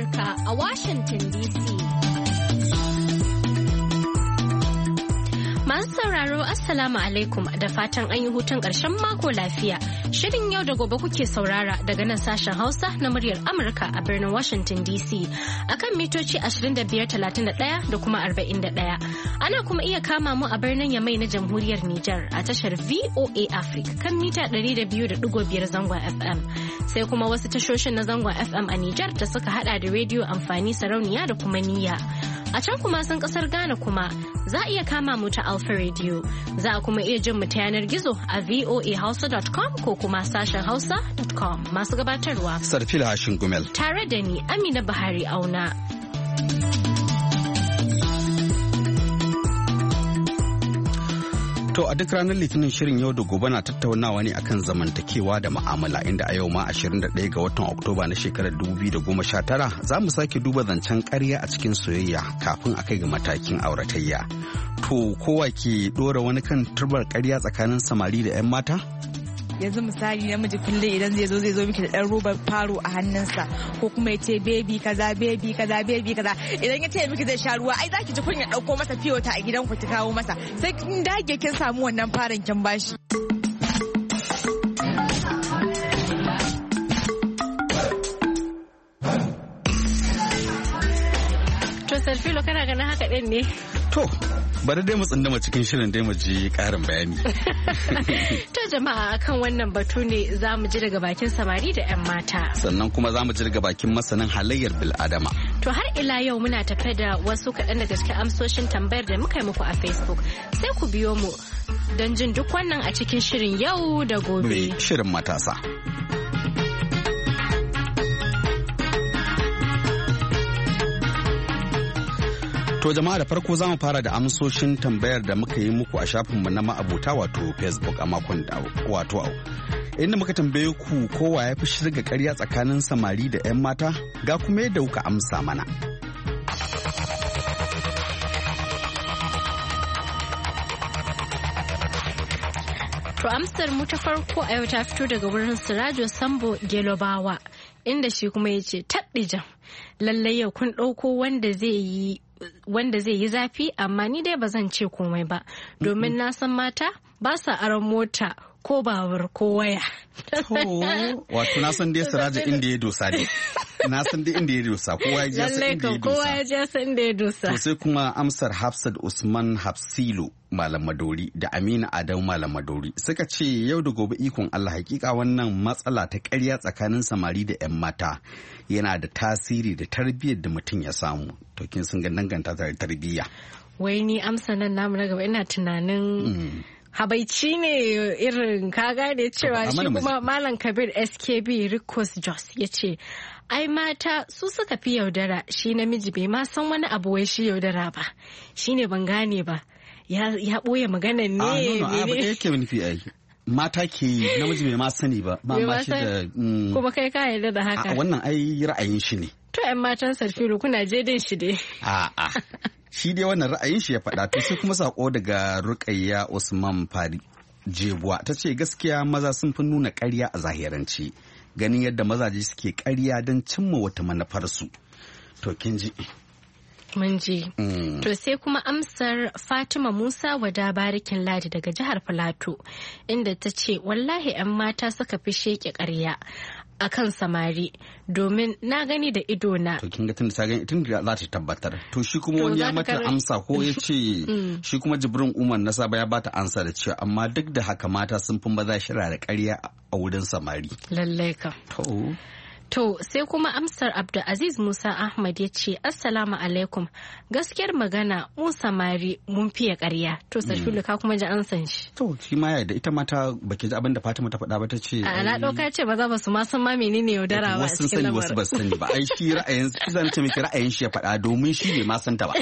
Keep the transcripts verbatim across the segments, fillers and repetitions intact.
Amurka a Washington D C. Masu sauraro Assalamu alaikum da fatan an yi hutun ƙarshen mako lafiya. Shirin yau da gobe kuke saurara daga nan sashen Hausa na muryar Amurka a birnin Washington D C akan mitoci ashirin da biyar talatin da ɗaya da kuma arba'in da ɗaya. Ana kuma iya kama mu a birnin Yamai na Jamhuriyar Nijar a tashar V O A Africa kan mita ɗari da biyu da ɗigo biyar zangon F M. Sai kuma wasu tashoshin na zangon F M a Nijar da suka hada da rediyo amfani sarauniya da kuma niyya. A can kuma sun kasar Ghana kuma za a iya kama mu ta Alpha Radio. Za a kuma iya jin mu ta yanar gizo a voa hausa dot com ko kuma sashen hausa dot com. Masu gabatarwa Sarfila Hashin Gumel tare da ni Amina Buhari Auna. To a duk ranar Litinin shirin yau da gobe na tattaunawa ne akan zamantakewa da mu'amala inda a yau ma ashirin da ɗaya ga watan Oktoba na shekarar dubu biyu da goma sha tara za mu sake duba zancen ƙarya a cikin soyayya kafin a kai ga matakin auratayya. To kowa ke ɗora wani kan turbar ƙarya tsakanin samari da 'yan mata? Yanzu misali namiji kullum idan zai zo zai zo miki da ɗan robar faro a hannunsa ko kuma ya ce baby kaza baby kaza baby kaza idan ya ce miki zai sha ruwa ai zaki ji kunya ɗauko masa fiyota a gidan ku ki kawo masa sai kin dage kin samu wannan farin kin bashi. To Sarfilo kana ganin haka ɗin ne? To bari dai mu tsindama cikin shirin dai mu ji ƙarin bayani. To jama'a akan wannan batu ne za mu ji daga bakin samari da 'yan mata. Sannan kuma za mu ji daga bakin masanin halayyar bil'adama. To har ila yau muna tafe da wasu kaɗan daga cikin amsoshin tambayar da muka yi muku a Facebook. Sai ku biyo mu don jin duk wannan a cikin shirin yau da gobe. Shirin matasa. To jama'a da farko za mu fara da amsoshin tambayar da muka yi muku a shafinmu na ma'abota wato Facebook a makon da wato inda muka tambaye ku kowa ya fi shirga ƙarya tsakanin samari da 'yan mata ga kuma yadda kuka amsa mana. To amsar mu ta farko a yau ta fito daga wurin Sirajo Sambo Gelobawa inda shi kuma ya ce taɓijan lallai yau kun ɗauko wanda zai yi wanda zai yi zafi amma ni dai ba zan ce komai ba domin na san mata ba sa aron mota ko babur ko waya. Wato na san dai Siraja inda ya dosa ne. Na san dai inda ya dosa kowa ya ji san inda ya dosa. Kowa ya ji san inda ya dosa. To sai kuma amsar Hafsat Usman Hafsilo Malam Madori da Amina Adamu Malam Madori suka ce yau da gobe ikon Allah hakika wannan matsala ta ƙarya tsakanin samari da 'yan mata yana da tasiri da tarbiyyar da mutum ya samu. To kin sun ga danganta da tarbiyya. Wai ni amsa nan namu na gaba ina tunanin habaici ne irin ka gane cewa shi kuma Malam Kabir S K B Rikos Jos ya ce ai mata su suka fi yaudara shi namiji bai ma san wani abu wai shi yaudara ba shine ban gane ba ya ɓoye maganan ne. A nono abu da yake nufi ai mata ke yi namiji bai ma sani ba ba ma shi da kuma kai ka yarda da haka. A wannan ai ra'ayin shi ne. To 'yan matan Sarfilu kuna je din shi dai. A'a. Shi dai wannan ra'ayin shi ya faɗa to sai kuma sako daga Rukayya Usman Fari Jebuwa ta ce gaskiya maza sun fi nuna ƙarya a zahirance ganin yadda mazaje suke ƙarya don cimma wata manufarsu. To kin ji. Mun ji. Mm. To sai kuma amsar Fatima Musa wada barikin ladi daga jihar Filato inda ta ce wallahi 'yan mata suka fi sheke ƙarya a kan samari domin na gani da ido na. To kin ga tunda ta gani tun da za ta tabbatar. To shi kuma wani ya mata amsa ko ya ce shi kuma Jibrin Umar na Saba ya bata amsa da cewa amma duk da haka mata sun fi maza shira da ƙarya a wurin samari. Lallai ka. To. To sai kuma amsar Abdulaziz Musa Ahmad ya ce Assalamu alaikum gaskiyar magana mu samari mun fiye ƙarya. To Sarfilu ka kuma ji an san shi. To shi ma ya da ita mata baki ji abin da Fatima ta faɗa ba ta ce. A na ɗauka ce ba za ba su ma san ma menene yaudara ba a cikin lamarin. Wasu ba su sani ba ai shi ra'ayin zan ce miki ra'ayin shi ya faɗa domin shi bai ma san ta ba.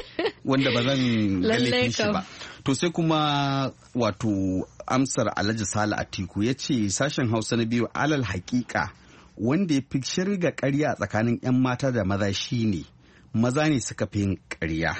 Wanda ba zan lalle shi ba. To sai kuma wato amsar Alhaji Sale Atiku ya ce sashen Hausa na biyu alal haƙiƙa wanda ya fi shirga ƙarya a tsakanin 'yan mata da maza shi ne maza ne suka fi yin ƙarya.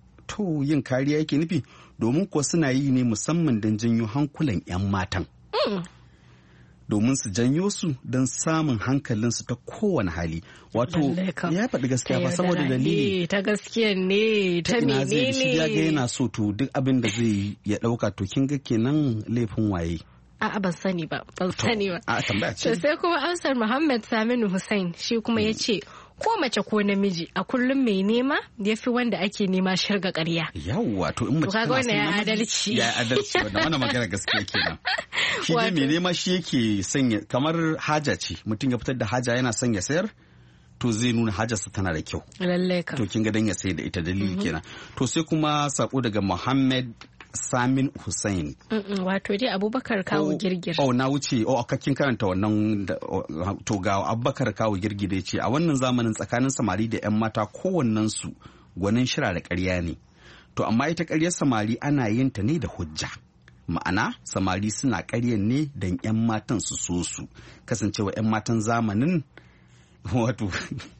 To yin kariya yake nufi domin kuwa suna yi ne musamman don janyo hankulan 'yan matan. domin su janyo su don samun hankalinsu ta kowane hali. Wato ya faɗi gaskiya ba saboda dalili. Ta gaskiya ne ta menene. Ina shi ya ga yana so to duk abin da zai ya ɗauka to kin ga kenan laifin waye. A'a ban sani ba ban sani ba. A tambaya ce. Sai kuma amsar Muhammad Saminu Hussein shi kuma ya ce ko mace ko namiji a kullum mai nema ya fi wanda ake nema shirga ƙarya. Yawwa to in mace tana son ya adalci. Ya adalci wannan wannan magana gaskiya kenan. Shi dai mai nema shi yake sanya kamar haja ce mutum ya fitar da haja yana son ya sayar to zai nuna hajarsa tana da kyau. Lallai ka. To kin ga dan ya sayar da ita dalili kenan. To sai kuma sako daga Muhammad Samin Hussein. Wato dai Abubakar Kawo Girgir. Oh na wuce oh kin karanta wannan to ga Abubakar Kawo Girgir ya ce a wannan zamanin tsakanin samari da 'yan mata kowannen su gwanin shira da ƙarya ne. To amma ita ƙaryar samari ana yin ta ne da hujja. Ma'ana samari suna ƙaryan ne don 'yan matan su so su. Kasancewa 'yan matan zamanin wato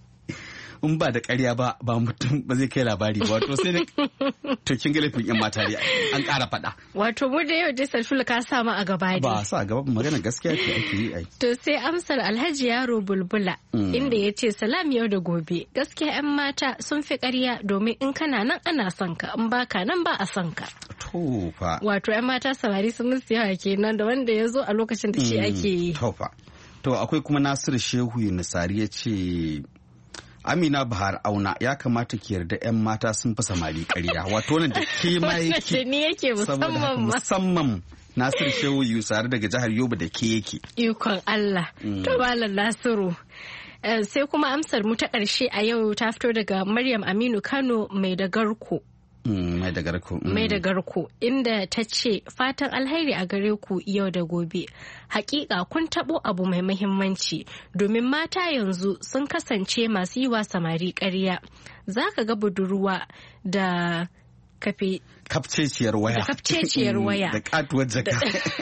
in ba da ƙarya ba ba mutum ba zai kai labari ba wato sai da to kin ga laifin yan mata ne an ƙara faɗa. Wato mu da yau dai Sarfila ka sa mu a gaba ne. Ba sa gaba magana gaskiya ce ake yi ai. To sai amsar Alhaji Yaro Bulbula inda ya ce salam yau da gobe gaskiya yan mata sun fi ƙarya domin in kana nan ana son ka in baka nan ba a son ka. To fa. Wato yan mata samari sun musu yawa kenan da wanda ya zo a lokacin da shi ake yi. To fa. To akwai kuma Nasiru Shehu Yunusari ya ce Amina Bahar Auna ya kamata ki yarda 'yan mata sun fi samari ƙarya wato nan da ke ma yake ni yake musamman musamman Nasiru Shehu Yusari daga jihar Yobe da ke yake ikon Allah to malam Nasiru sai kuma amsar mu ta ƙarshe a yau ta fito daga Maryam Aminu Kano mai da garko mai da garko mai da garko inda ta ce fatan alheri a gare ku yau da gobe hakika kun tabo abu mai muhimmanci domin mata yanzu sun kasance masu yi wa samari ƙarya zaka ga budurwa da kafe kafceciyar waya da kafceciyar waya da katuwar jaka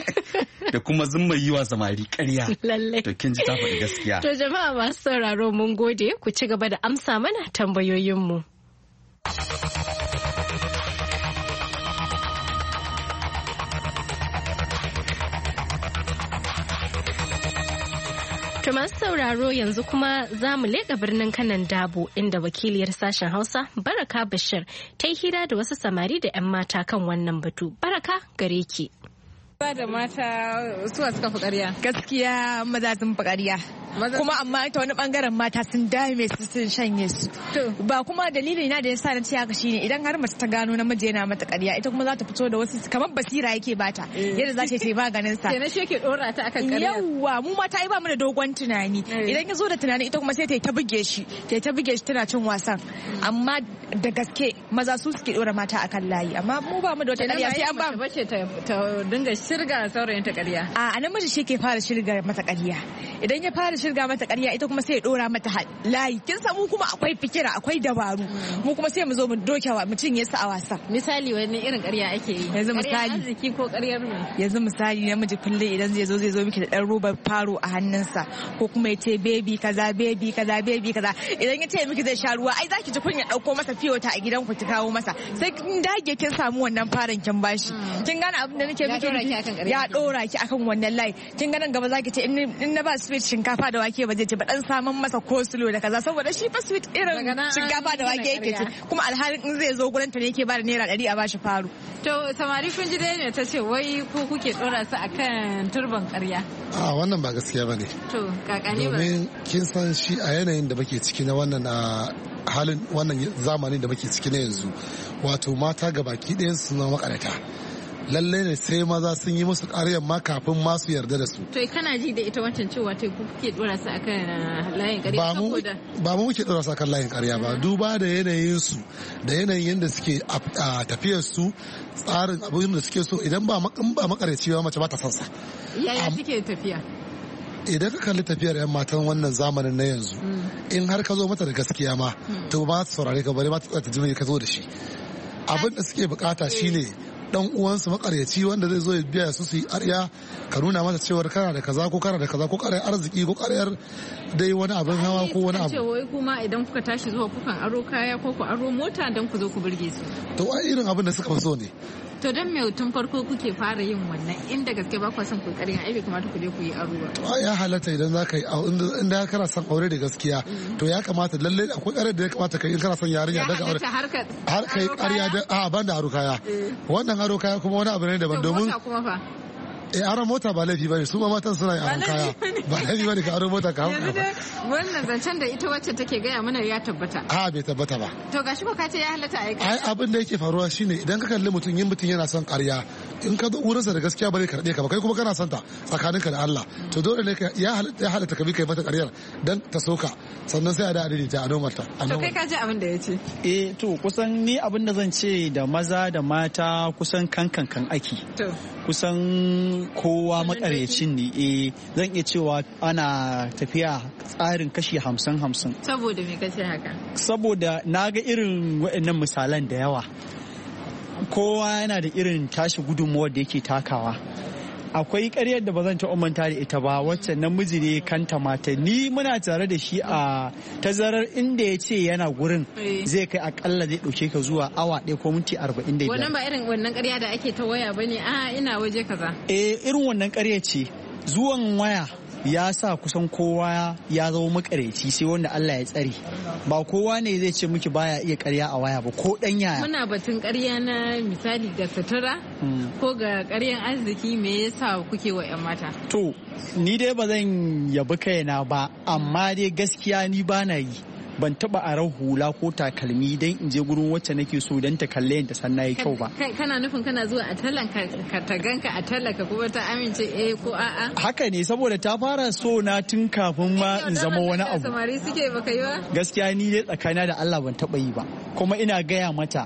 da kuma zumma yi wa samari ƙarya lallai to kin ji ta faɗi gaskiya to jama'a masu sauraro mun gode ku ci gaba da amsa mana tambayoyinmu. To masu sauraro yanzu kuma za mu leƙa birnin Kanan Dabo inda wakiliyar sashen Hausa Baraka Bashir ta yi hira da wasu samari da 'yan mata kan wannan batu. Baraka gare ki. Ba da mata suwa suka fi ƙarya. Gaskiya maza sun fi ƙarya. Kuma amma ta wani bangaren mata sun dame su sun shanye su. Ba kuma dalilin na da yasa na ce haka shine idan har mace ta gano namiji yana mata ƙarya ita kuma za ta fito da wasu kamar basira yake bata yadda za ta yi maganin sa. Kenan shi yake dora ta akan ƙarya. Yawwa mu mata ai ba mu da dogon tunani. Idan ya zo da tunani ita kuma sai ta yi ta buge shi, ta yi ta buge shi tana cin wasan. Amma da gaske maza su suke dora mata akan layi amma mu ba mu da wata ƙarya sai an ba mu. Bace ta dinga shirga saurayin ta ƙarya. A namiji shi ke fara shirga mata ƙarya. Idan ya fara shirga mata ƙarya ita kuma sai ya dora mata layi kin san mu kuma akwai fikira akwai dabaru mu kuma sai mu zo mu doke wa mutum ya sa a wasa. Misali wani irin ƙarya ake yi? Yanzu misali arziki ko ƙaryar mu? Yanzu misali namiji kullum idan zai zo zai zo miki da ɗan robar faro a hannunsa ko kuma ya ce baby kaza baby kaza baby kaza idan ya ce miki zai sha ruwa ai zaki ji kunya ɗauko masa fiyota a gidan ku ki kawo masa sai kin dage kin samu wannan farin kin bashi kin gane abin da nake miki ya dora ki akan wannan layi kin ganin gaba zaki ce in na ba sweet shinkafa da wake ba zai ce ba dan samun masa kosulo da kaza saboda shi fa sweet irin shinkafa da wake yake ce kuma alhalin in zai zo gurin ta ne yake ba da naira ɗari a bashi faru. To samari kun ji dai ne ta ce wai ko kuke dora su akan turban ƙarya. A wannan ba gaskiya bane. To kakani ba. Domin kin san shi a yanayin da muke ciki na wannan a halin wannan zamanin da muke ciki na yanzu wato mata gabaki ɗayan su na makarata. Lallai ne sai maza sun yi musu ƙaryan ma kafin ma su yarda da su. To kana ji da ita wancan cewa ta kuke dora su akan layin ƙarya saboda ba mu muke dora su akan layin ƙarya ba duba da yanayin su da yanayin yadda suke a tafiyar su tsarin abin da suke so idan ba in ba makareci ba mace ba ta san sa. Yaya suke tafiya? Idan ka kalli tafiyar 'yan matan wannan zamanin na yanzu in har ka zo mata da gaskiya ma to ba ta saurare ka bari ma ta ta ji ka zo da shi abin da suke bukata shine dan uwansu makaryaci wanda zai zo ya biya su su yi arya ka nuna masa cewar kana da kaza ko kana da kaza ko karyar arziki ko karyar dai wani abin hawa ko wani abu. Ce wai kuma idan kuka tashi zuwa kukan aro kaya ko ku aro mota dan ku zo ku burge su. To ai irin abin da suka fi so ne To don me tun farko kuke fara yin wannan inda gaske ba ku son ku ƙarya ai bai kamata ku je ku yi aro ba. To ya halatta idan za ka yi inda kana son aure da gaskiya to ya kamata lalle akwai ƙarar da ya kamata ka yi in kana son yarinya daga aure. Har ka yi ƙarya da a ban da aro kaya. Wannan aro kaya kuma wani abu ne daban domin. Eh aron mota ba laifi bane su ma matan suna yin aron kaya ba laifi bane ka aron mota ka yanzu dai wannan zancen da ita wacce take gaya mana ya tabbata a bai tabbata ba to gashi ko ka ce ya halatta aika ai abin da yake faruwa shine idan ka kalli mutum yin mutum yana son ƙarya in ka zo wurinsa da gaskiya bare karɓe ka ba kai kuma kana son ta tsakaninka da Allah to dole ne ya halatta ya halatta ka bi kai mata ƙaryar dan ta soka sannan sai a da adadi ta a nomarta to kai ka ji abin da ya ce eh to kusan ni abin da zan ce da maza da mata kusan kankan kan aki to kusan kowa makaryacin ne eh zan iya cewa ana tafiya tsarin kashi hamsin hamsin saboda me kace haka saboda na ga irin waɗannan misalan da yawa kowa yana da irin tashi gudunmuwar da yake takawa akwai ƙaryar da ba zan taɓa manta da ita ba wacce namiji ne kanta mata ni muna tare da shi a tazarar inda ya ce yana gurin zai kai akalla zai ɗauke ka zuwa awa ɗaya ko minti arba'in da biyar wannan ba irin wannan ƙarya da ake ta waya bane a ina waje kaza eh irin wannan ƙarya ce zuwan waya ya sa kusan kowa ya zama makareci sai wanda Allah ya tsare ba kowa ne zai ce miki baya iya ƙarya a waya ba ko dan yaya muna batun ƙarya na misali ga sutura ko ga ƙaryan arziki me yasa kuke wa ƴan mata to ni dai ba zan yabi kaina ba amma dai gaskiya ni bana yi ban taba aran hula ko takalmi dan in je gurin wacce nake so dan ta kalle ta san nayi kyau ba kana nufin kana zuwa a tallan ka ta ganka a tallaka kuma ta amince eh ko a'a haka ne saboda ta fara so na tun kafin ma in zama wani abu samari suke baka yi ba gaskiya ni dai tsakana da Allah ban taba yi ba kuma ina gaya mata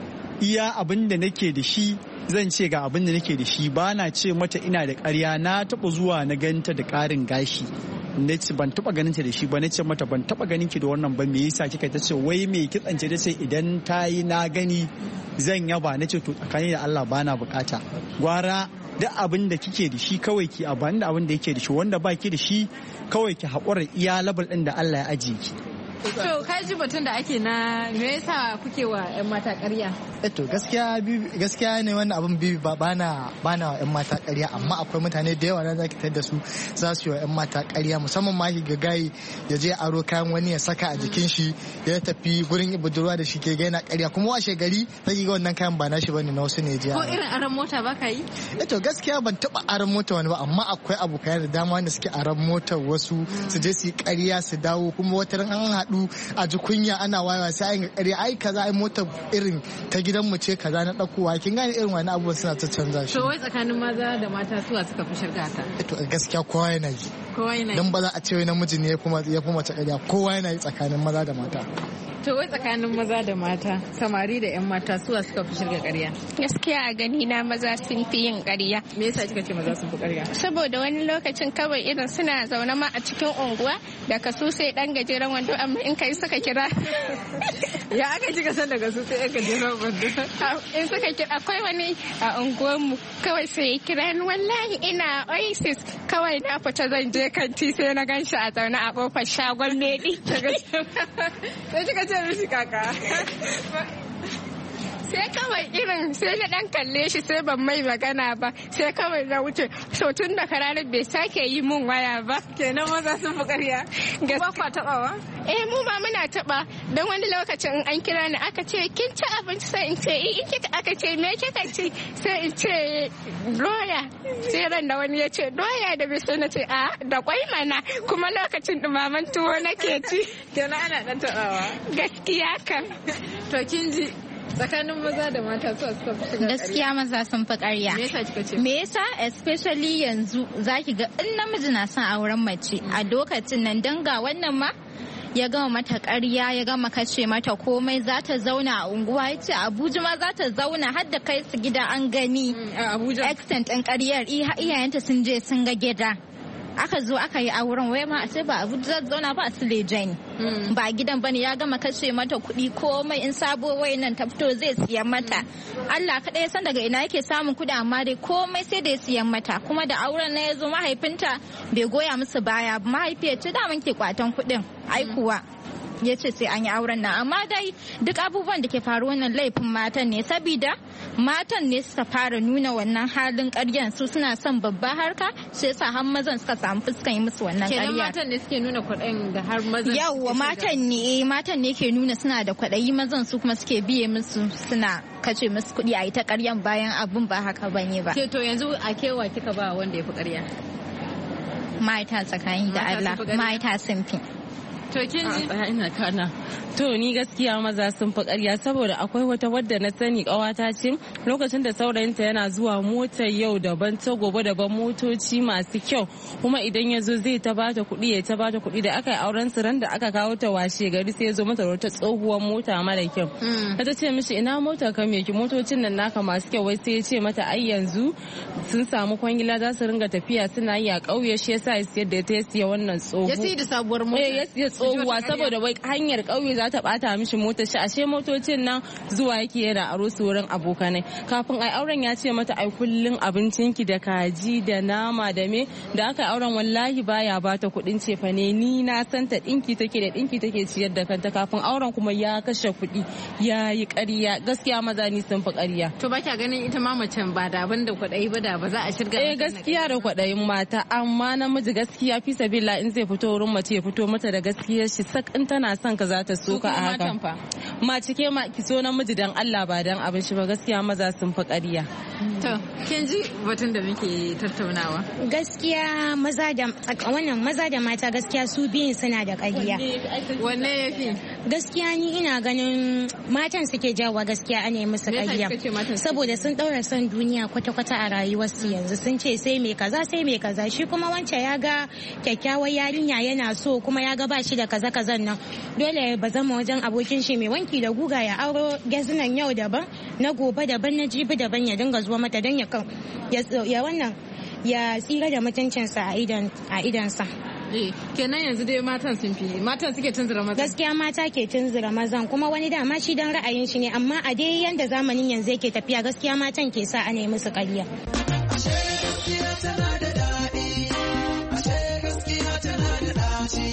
iya abin da nake da shi zan ce ga abin da nake da shi ba na ce mata ina da ƙarya na taba zuwa na ganta da ƙarin gashi na ce ban taba ganin ta da shi ba na ce mata ban taba ganin ki da wannan ba me yasa kika ta ce wai me kitsance ta ce idan ta yi na gani zan yaba na ce to tsakani da Allah bana bukata gwara duk abin da kike da shi kawai ki abin da abin da yake da shi wanda ba ki da shi kawai ki haƙura iya label din da Allah ya ajiye ki to ka ji batun da ake na me yasa kuke wa ƴan mata ƙarya to gaskiya gaskiya ne wannan abin bibi ba bana bana wa ƴan mata ƙarya amma akwai mutane da yawa da zaki tar da su za su yi wa ƴan mata ƙarya musamman ma ga gayi ya je aro kayan wani ya saka a jikin shi ya tafi gurin budurwa da shi ke ga yana ƙarya kuma washe gari zaki ga wannan kayan ba nashi bane na wasu ne je ko irin aron mota baka yi to gaskiya ban taba aron mota wani ba amma akwai abokai da dama wanda suke aron motar wasu su je su yi ƙarya su dawo kuma wata ran an haɗu a ji kunya ana wayewa sai an ƙarya ai kaza ai motar irin ta gidan mu ce kaza na ɗaukowa kin gane irin wani abubuwan suna ta canza shi to wai tsakanin maza da mata suwa suka fi shirga ta to gaskiya kowa yana yi kowa yana yi dan ba za a ce wai namiji ne ya fi mace ƙarya kowa yana yi tsakanin maza da mata to wai tsakanin maza da mata samari da yan mata suwa suka fi shirga ƙarya gaskiya a gani na maza sun fi yin ƙarya me yasa kika ce maza sun fi ƙarya saboda wani lokacin kawai irin suna zaune ma a cikin unguwa da kasu sai dan gajeren wando amma in kai suka kira ya aka kika san daga su sai aka gajeren wando in suka kira akwai wani a unguwarmu kawai sai ya kira ni wallahi ina oasis kawai na fita zan je kanti sai na gan shi a zaune a kofar shagon medi sai kika ce mishi kaka sai kawai irin sai na dan kalle shi sai ban mai magana ba sai kawai na wuce so tun da ranar bai sake yi mun waya ba kenan maza sun fi ƙarya ba kwa taɓawa eh mu ma muna taɓa don wani lokacin in an kira ni aka ce kin ci abinci sai in ce in kika aka ce me kika ci sai in ce doya sai ran da wani ya ce doya da bisu na ce a da kwai mana kuma lokacin dumaman tuwo nake ci kenan ana dan taɓawa gaskiya kan to kin ji tsakanin maza da mata su suka fi shiga gaskiya maza sun fi ƙarya me yasa kika ce me yasa especially yanzu zaki ga in namiji na son auren mace a lokacin nan danga wannan ma ya gama mata ƙarya ya gama kace mata komai za ta zauna a unguwa ya ce abuja ma za ta zauna har da kai su gida an gani extent ɗin ƙaryar iyayenta sun je sun ga gida aka zo aka yi auren wai ma a ce ba abu da zauna ba a Suleja ne ba gidan bane ya gama kashe mata kuɗi komai in sabo wai nan ta fito zai siyan mata Allah kaɗai ya san daga ina yake samun kuɗi amma dai komai sai da ya siyan mata kuma da auren na ya zo mahaifinta bai goya musu baya mahaifiyar ce da ke kwatan kuɗin ai kuwa ya ce sai an yi auren nan. Amma dai duk abubuwan da ke faru wannan laifin matan ne, sabida matan ne suka fara nuna wannan halin ƙaryan, su suna son babba harka sai yasa har mazan suka samu fuskan yi musu wannan ƙarya. Kenan matan ne suke nuna kwaɗayin da har mazan. Yawwa matan ne matan ne ke nuna suna da kwaɗayi, mazan su kuma suke biye musu suna kace musu kuɗi a yi ta ƙaryan bayan abun ba haka bane ba. Ke to yanzu a kewa kika ba wanda ya fi ƙarya? Mata tsakani da Allah, mata sun fi. To kin ji ina kana. To ni gaskiya maza sun fi ƙarya saboda akwai wata wadda na sani ƙawata ce lokacin da saurayinta yana zuwa motar yau daban ta gobe daban motoci masu kyau kuma idan ya zo zai ta bata kuɗi ya ta bata kuɗi da aka yi auren su ran da aka kawo ta washe gari sai ya zo mata wata tsohuwar mota mara kyau. Ta ce mishi ina motar ka me ki motocin nan naka masu kyau wai sai ya ce mata ai yanzu sun samu kwangila za su ringa tafiya suna yi a ƙauye shi yasa ya siyar da ta siya wannan tsoho. Ya siya da sabuwar mota. Eh ya siya tsohuwa saboda wai hanyar ƙauye za ta bata mishi motar shi ashe motocin nan zuwa yake yana aro su wurin abokanai kafin ai auren ya ce mata ai kullun abincinki da kaji da nama da me da aka auren wallahi baya bata kuɗin cefa ne ni na san ta dinki take da dinki take ciyar da kanta kafin auren kuma ya kashe kuɗi ya yi ƙarya gaskiya maza ni sun fi ƙarya. To ba kya ganin ita ma macen ba da abin da kwaɗayi ba da ba za a shirga. Eh gaskiya da kwaɗayin mata amma namiji gaskiya fi sabila in zai fito wurin mace ya fito mata da gaskiyar shi sak in tana son ka za ta so ka a haka. Ma cike ma ki so namiji dan Allah ba dan abin shi ba gaskiya maza sun fi ƙarya. To kin ji batun da muke tattaunawa. Gaskiya maza da wannan maza da mata gaskiya su biyun suna da ƙarya. Wanne yafi? Gaskiya ni ina ganin matan suke jawo gaskiya ana yi musu ƙarya. Saboda sun ɗaura son duniya kwata-kwata a rayuwarsu yanzu sun ce sai mai kaza sai mai kaza shi kuma wancan ya ga kyakkyawar yarinya yana so kuma ya ga ba shi da kaza kazan nan dole ba zama wajen abokin shi mai wanki da guga ya auro gazinan yau daban na gobe daban na jibi daban ya dinga zuwa mata don ya wannan ya tsira da mutuncinsa a idan a idansa. Kenan yanzu dai matan sun fi matan suke tunzura mazan. Gaskiya mata ke tunzura mazan kuma wani dama shi dan ra'ayin shi ne amma a dai yanda zamanin yanzu yake tafiya gaskiya matan ke sa ana yi musu ƙarya. Ashe gaskiya tana da daɗi, ashe gaskiya tana da ɗaci.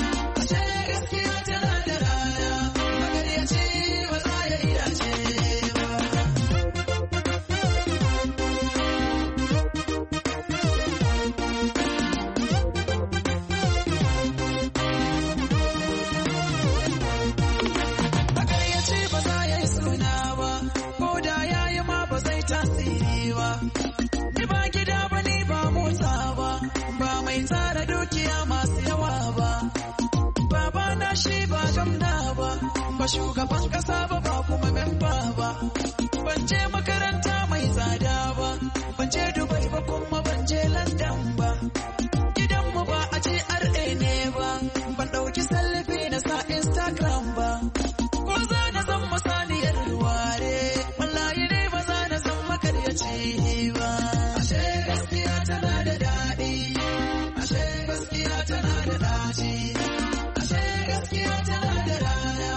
Shugaban kasa ba ba kuma memba ba ban je makaranta mai tsada ba ban je Dubai ba kuma ban je London ba gidanmu ba a G R A ne ba ban dauki selfie na sa Instagram ba ko za na zan masaniyar ware wallahi ne ba za na zan makaryaci ba ashe gaskiya tana da daɗi ashe gaskiya tana da daci ashe gaskiya tana da rana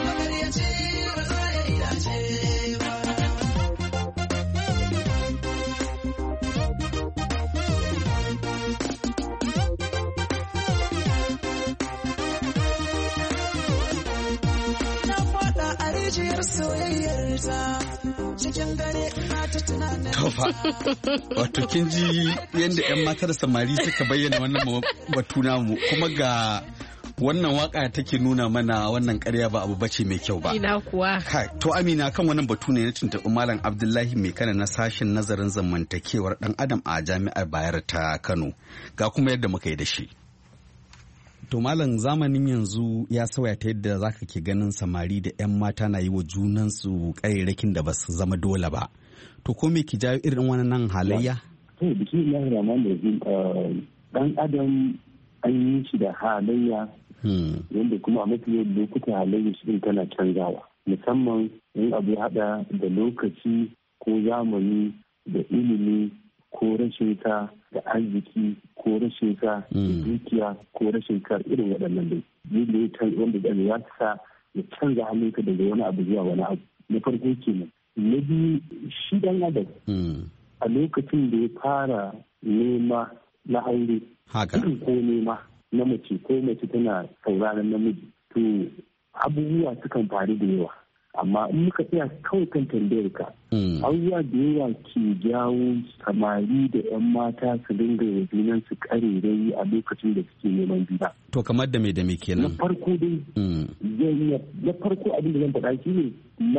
Tofa, wato kin ji yadda 'yan matar samari suka bayyana wannan batu namu kuma ga wannan waka take nuna mana wannan ƙarya ba abu bace mai kyau ba. Ina kuwa. Kai, to Amina kan wannan batu ne na tuntuɓi Malam Abdullahi mai kana na sashen nazarin zamantakewar ɗan adam a Jami'ar Bayero ta Kano. Ga kuma yadda muka yi da shi. To Malam zamanin yanzu ya sauya ta yadda zaka ke ganin samari da 'yan mata na yi wa junansu ƙayyarakin da ba su zama dole ba. To ko me ki jawo irin wannan halayya? To bismillahir rahmanir rahim dan adam an yi shi da halayya wanda kuma a mafi lokuta halayya shi tana canzawa musamman in abu hada da lokaci ko zamani da ilimi ko rashin ka da arziki ko rashin ka da dukiya ko rashin ka irin waɗannan dai yadda wanda da ya sa ya canza halinka daga wani abu zuwa wani abu na farko kenan na biyu shi dan adam a lokacin da ya fara nema na aure ko nema na mace ko mace tana sauraron namiji to abubuwa sukan faru da yawa. Amma in muka tsaya kawai kan tambayar ka, abubuwa da yawa ke jawo samari da 'yan mata su dinga wa junan su karerai a lokacin da suke neman gida. To kamar da me da me kenan? Na farko dai, na farko abin da zan faɗa shi ne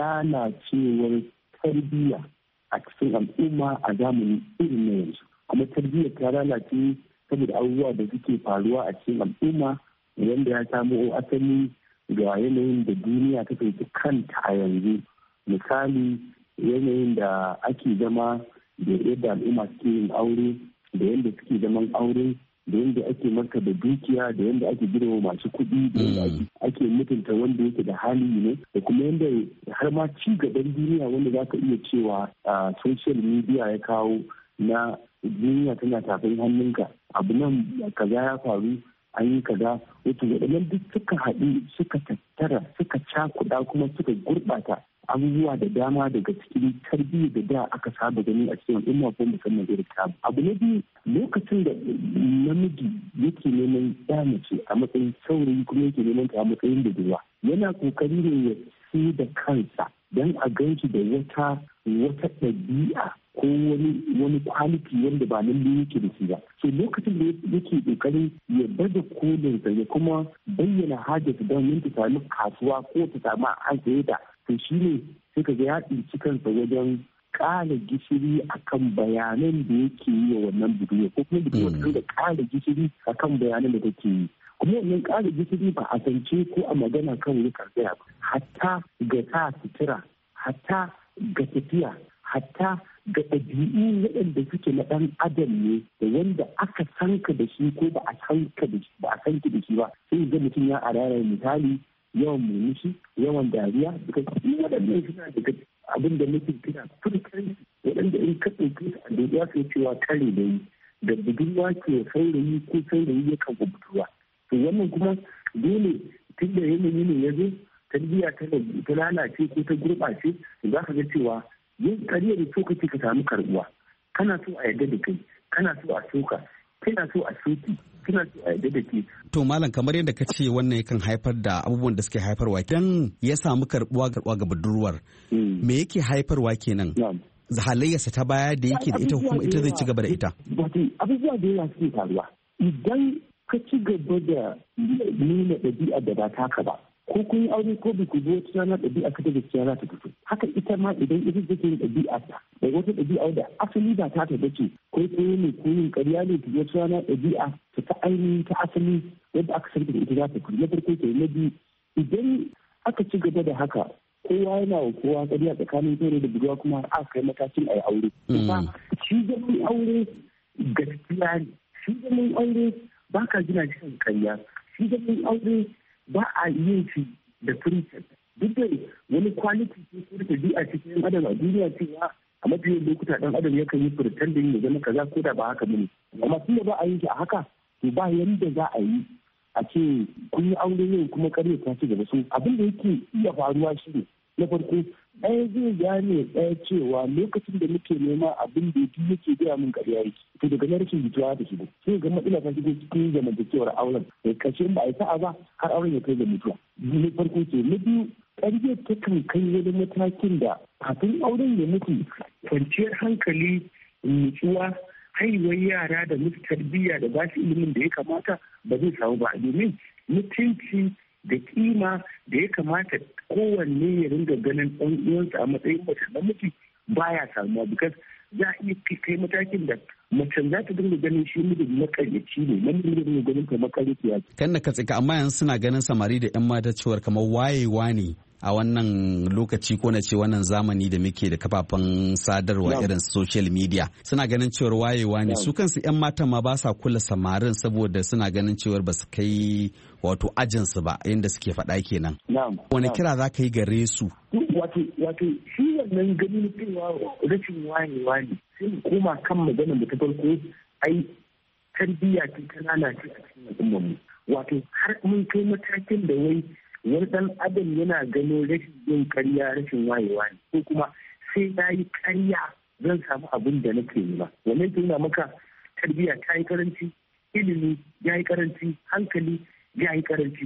lalacewar tarbiyya a cikin al'umma a zamanin irin na yanzu. Kuma tarbiyyar ta lalace saboda abubuwa da suke faruwa a cikin al'umma wanda ya samo asali ga yanayin da duniya ta ɗauki kanta a yanzu. Misali yanayin da ake zama da yadda al'umma suke yin aure da yadda suke zaman aure da yadda ake marka da dukiya da yadda ake girma masu kuɗi da yadda ake mutunta wanda yake da hali ne da kuma yadda har ma ci gaban duniya wanda za ka iya cewa social media ya kawo na duniya tana tafin hannunka abu nan kaza ya faru an yi kaza wato waɗannan duk suka haɗu suka tattara suka cakuɗa kuma suka gurɓata abubuwa da dama daga cikin tarbiyyar da da aka saba gani a cikin al'umma ko musamman irin ta abu na biyu lokacin da namiji yake neman ya mace a matsayin saurayi kuma yake neman ta a matsayin budurwa yana kokari ne ya sai da kansa don a ganshi da wata wata ɗabi'a ko wani wani kwaliti wanda ba nan yake da shi ba so lokacin da yake kokarin ya bada kolin sa ya kuma bayyana hajarsa don ta samu kasuwa ko ta samu an saye ta to shi ne sai ka ga ya tsinci kansa wajen ƙara gishiri akan bayanan da yake yi wa wannan budurwa ko kuma budurwa da ƙara gishiri akan bayanan da take yi kuma wannan ƙara gishiri ba a sance ko a magana kan wani karɓaya ba hatta ga sa sutura hatta ga tafiya hatta ga ɗabi'u waɗanda suke na ɗan adam ne da wanda aka san ka da shi ko ba a san ka da shi ba a san ki da shi ba sai ga mutum ya arara misali yawan murmushi yawan dariya duka duk waɗannan suna daga abin da mutum kira furkari waɗanda in ka ɗauke su a duniya sai cewa kare da yi da budurwa ke saurayi ko saurayi ya kan budurwa to wannan kuma dole tun da yanayi ne ya zo tarbiyya ta lalace ko ta gurɓace za ka ga cewa yin ƙarya da so kake ka samu karɓuwa kana so a yarda da kai kana so a soka kana so a soki kana so a yarda da ke. To malam kamar yadda ka ce wannan yakan haifar da abubuwan da suke haifarwa idan ya samu karɓuwa karɓuwa ga budurwar me yake haifarwa kenan halayyarsa ta baya da yake da ita kuma ita zai ci gaba da ita. Abubuwa da yawa suke faruwa idan ka ci gaba da nuna ɗabi'a da ba taka ba ko kun yi aure ko bai ku zo wata rana ɗabi'a ka da gaskiya za ta fito haka ita ma idan ita take yin ɗabi'a ta da wata ɗabi'a da asali ba ta ta bace ko ko ne ko yin ƙarya ne ta wata rana ɗabi'a ta ta ainihin ta asali yadda aka san da ita za ta fito na farko ke na biyu idan aka ci gaba da haka kowa yana wa kowa ƙarya tsakanin saurayi da budurwa kuma aka kai matakin a yi aure. Kuma shi zaman aure gaskiya ne shi zaman aure ba ka gina shi kan ƙarya shi zaman aure ba a yin shi da furta duk da wani kwaliti ko ko da bi'a cikin adam a duniya cewa a mafiyan lokuta dan adam yakan yi furtan da yin zama kaza ko da ba haka bane amma tunda ba a yin shi a haka to ba yanda za a yi a ce kun yi aure yau kuma ƙarya ta ci gaba so abin da yake iya faruwa shi ne na farko ɗaya zai gane ɗaya cewa lokacin da muke nema abin da yake yake gaya min ƙarya yake to daga na rashin jituwa ta shigo sai ga matsala ta shigo cikin zamantakewar auren da kashe ba a yi sa'a ba har auren ya kai ga mutuwa na farko ce na biyu ƙarya ta kan kai wani matakin da kafin auren ya mutu kwanciyar hankali nutsuwa haihuwar yara da musu tarbiyya da ba su ilimin da ya kamata ba zai samu ba domin mutunci da kima da ya kamata kowanne ya ringa ganin ɗan uwansa a matsayin mace namiji baya samuwa because za a iya kai matakin da macen za ta dinga ganin shi mijin makaryaci ne namijin da dinga ganin ta makaryaciya ce. Kan na katsika amma yanzu suna ganin samari da yan mata cewar kamar wayewa ne a wannan lokaci ko na ce wannan zamani da muke da kafafen sadarwa irin social media suna ganin cewar wayewa ne su kansu yan matan ma ba sa kula samarin saboda suna ganin cewar ba su kai wato ajinsu ba yadda suke faɗa kenan. Wani kira za ka yi gare su? Wato wato shi wannan ganin cewa rashin wayewa ne sai mu koma kan maganar da ta farko ai tarbiyya ce ta lalace a cikin al'ummarmu wato har mun kai matakin da wai wani dan adam yana gano rashin yin karya rashin wayewa ne ko kuma sai na yi karya zan samu abin da nake nema wannan ke nuna maka tarbiyya ta yi karanci ilimi ya yi karanci hankali ya yi karanci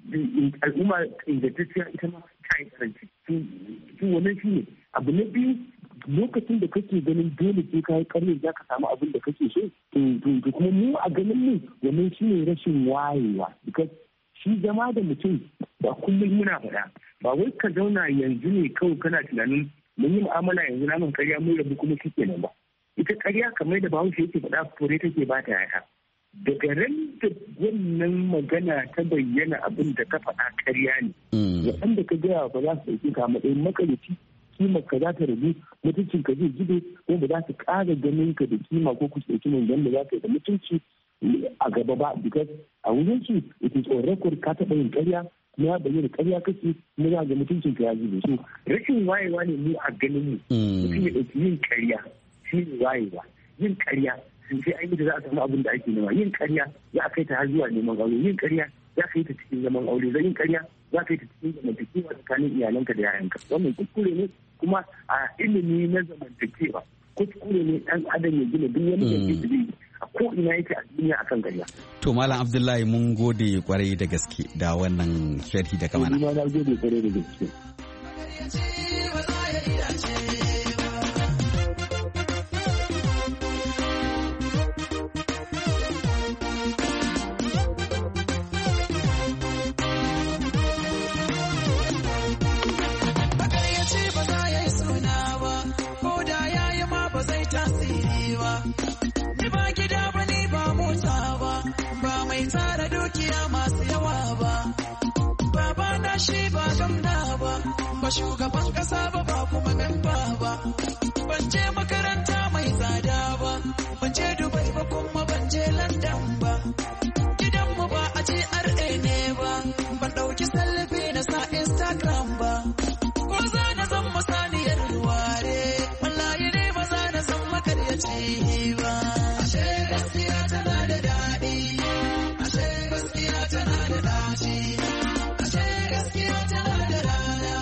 al'umma ingantacciya ita ma ta yi karanci. To wannan shi ne abu na biyu, lokacin da kake ganin dole sai ka yi ƙarya za ka samu abin da kake so, to kuma mu a ganin mu wannan shi ne rashin wayewa. Because shi zama da mutum ba kullum muna faɗa, ba wai ka zauna yanzu ne kawai kana tunanin mun yi mu'amala yanzu na mun ƙarya mun rabu kuma kike nan ba. Ita ƙarya kamar da Bahaushe yake faɗa fure take ba ta yaya. Daga ran da wannan magana ta bayyana abin da ka faɗa ƙarya ne, waɗanda ka gaya ba za su ɗauki ka matsayin makarici, kimar ka za ta rabu, mutuncin ka zai zube, ko ba za su ƙara ganin ka da kima ko ku ɗauki manzon da za ka yi da mutunci a gaba ba. Because a wurin su it is on record ka taɓa yin ƙarya, kuma ya bayyana ƙarya kake, kuma za ga mutuncin ka ya zube. So rashin wayewa ne mu a ganin mu, mutum ya ɗauki yin ƙarya shi ne wayewa. Yin ƙarya sai an yi da za a samu abin da ake nema. Yin ƙarya ya kai ta har zuwa neman aure. Yin ƙarya ya kai ta cikin zaman aure. Zai yin ƙarya ya kai ta cikin zamantakewa tsakanin iyalanka da yayanka. Wannan kuskure ne, kuma a ilimi na zamantakewa kuskure ne ɗan adam ya gina duk wani yanki da zai a ko ina yake a duniya akan ƙarya. To Malam Abdullahi mun gode kwarai da gaske da wannan sharhi da kamana. Ni ma na gode kwarai da gaske. Ba shugaban kasa ba ba kuma memba ba, ban je makaranta mai tsada ba, ban je Dubai ba kuma ban je London ba, gidanmu ba a G R A ne ba, ban ɗauki selfie na sa Instagram ba, ko za na zan masaniyar ware, wallahi ne ba za na zan makaryaci ba. Ashe gaskiya tana da daɗi, ashe gaskiya tana da daɗi, ashe gaskiya tana da rana.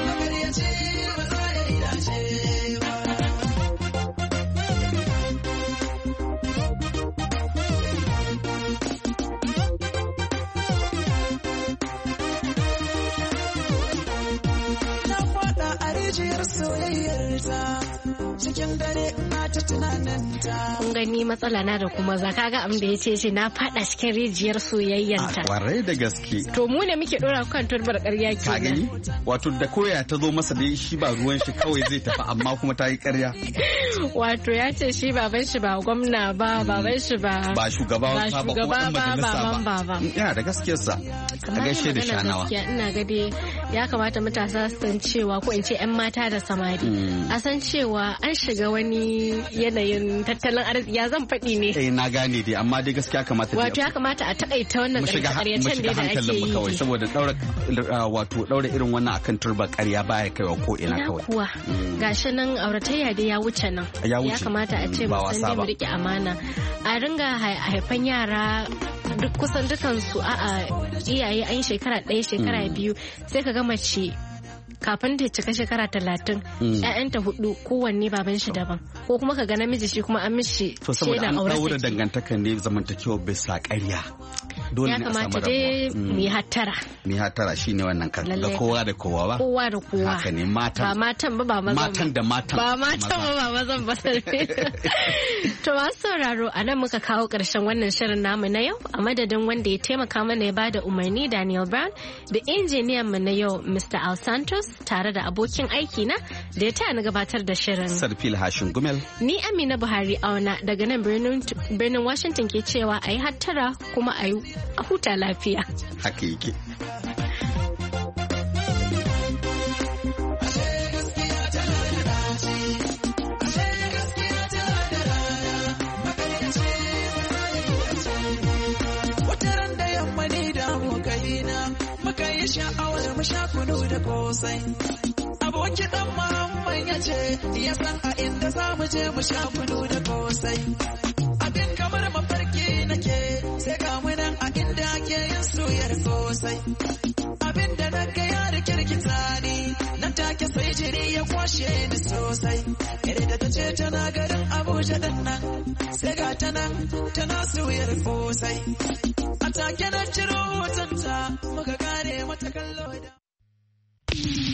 Cikin dare na ta tunaninta. Kun gani matsala na da kuma za ka ga abin da ya ce ce na fada cikin rijiyar soyayyanta. A kwarai da gaske. To mu ne muke dora kan turbar ƙarya ke. Ka gani? Wato da koya ta zo masa da shi ba ruwan shi kawai zai tafi amma kuma ta yi ƙarya. Wato ya ce shi baban shi ba gwamna ba, baban shi ba ba shugaba ba ba ba baban baba. Yana da gaskiyarsa. A gaishe da shanawa. Ina ga dai ya kamata matasa su san cewa ko in ce 'yan mata da samari a san cewa an shiga wani yanayin tattalin arziki ya zan faɗi ne. Eh na gane dai amma dai gaskiya kamata wato ya kamata a takaita wannan ƙaryacen da ake yi kawai saboda daura wato daura irin wannan akan turba ƙarya baya kaiwa ko ina kawai. Kuwa gashi nan auratayya dai ya wuce nan. Ya kamata a ce mu san mu rike amana a ringa haifan yara duk kusan dukansu a'a iyaye an shekara ɗaya shekara biyu sai ka ga mace kafin ta cika shekara talatin ƴaƴanta hudu kowanne baban shi daban ko kuma ka ga namiji shi kuma an mishi shaidan aure. To saboda an daura dangantakar ne zamantakewa bisa ƙarya. Dole ya kamata dai mu yi hattara. Mu yi hattara shine wannan kan ga kowa da kowa ba. Kowa da kowa. Haka ne matan. Ba matan ba ba mazan. Matan da matan. Ba matan ba ba mazan ba. To masu sauraro a nan muka kawo ƙarshen wannan shirin namu na yau a madadin wanda ya taimaka mana ya bada umarni Daniel Brown da injiniyan mu na yau Mister Al Santos tare da abokin aiki na da ya taya ni gabatar da shirin. Sarfil Hashin Gumel. Ni Amina Buhari Auna daga nan birnin Washington ke cewa a yi hattara kuma a yi a huta lafiya. Haka yake. Muka yi sha'awar mu sha kunu da kosai. Aboki dan Muhammad ya ce ya san a inda za mu je mu sha kunu da kosai. Abin kamar mafarki nake sai ga mu nan a inda ake yin suyar kosai. Abin da na ga ya rikirkita ni na take sai jiri ya kwashe ni sosai. Yarda ta ce tana garin Abuja din nan, sai ga ta nan tana suyar fosai. A take na ciro hotonta muka kare mata kallo da